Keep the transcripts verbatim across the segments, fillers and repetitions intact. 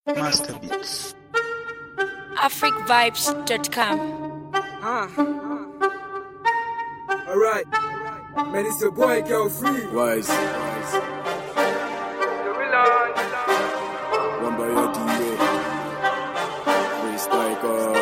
Master Beats. afric vibes dot com. Ah. Alright. Man, it's your boy, Kel Free. Wise. One by your D A. Freestyle.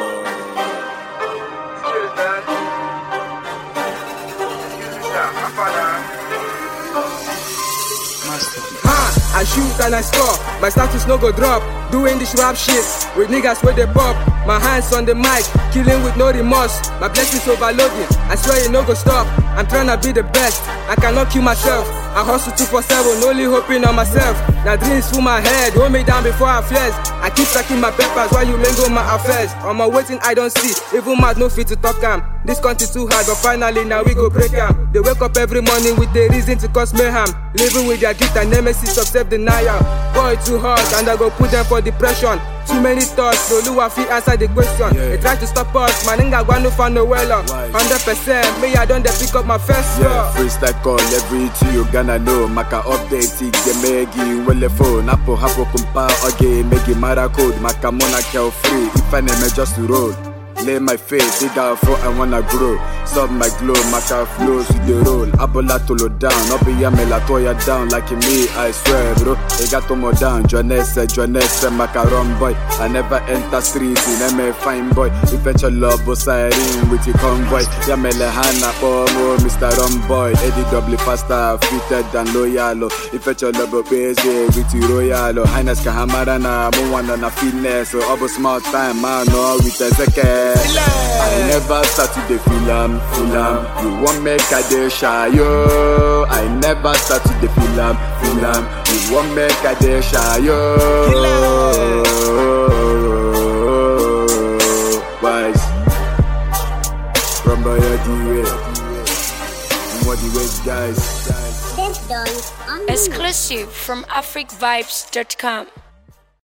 Master Beats. Ah, I shoot and I score. My status no go drop. Doing this rap shit with niggas where they pop. My hands on the mic, killing with no remorse. My blessings overloading. I swear it no go stop. I'm tryna be the best. I cannot kill myself. I hustle two for seven, only hoping on myself. Now dreams full my head, hold me down before I flex. I keep stacking my peppers while you lingo my affairs. On my waiting, I don't see. Even mad, no fit to talk am. This country too hard, but finally now we go break am. They wake up every morning with a reason to cause mayhem. Living with their guilt and nemesis of self-denial. Boy, too hard, and I go put them for depression. Too many thoughts, so Lua fit answer the question. Yeah. They try to stop us, man, ain't got no fan no well. Hundred percent, me I don't pick up my first Yeah, yeah. freestyle call every two you gonna know. Maka update it, get megi well phone. Apo hapo kumpa oge, megi mara code. Maka mona Kel Free. If I name just to roll. Lay my face, dig out for I wanna grow. Stop my glow, maka flows with the roll. Abola tolo down, obi yamela toya down. Like me, I swear, bro. They got to more down. Joannesse, Joannesse, maka run boy. I never enter streets in M A fine boy. Eventual love was siren with the convoy. Yamele Hana, Omo, Mister Rum boy. Eddie W faster, fitted than loyal. Eventual love busy with the royal. Highness Kahamarana, Moana na fitness. So obo small time, man, no with a second. I never started the film, film. You won't make a day shy, yo. I never started the film, film. You won't make a day shy, yo. Wise. From by your D A. What the wait, guys. This done on the Exclusive from afric vibes dot com.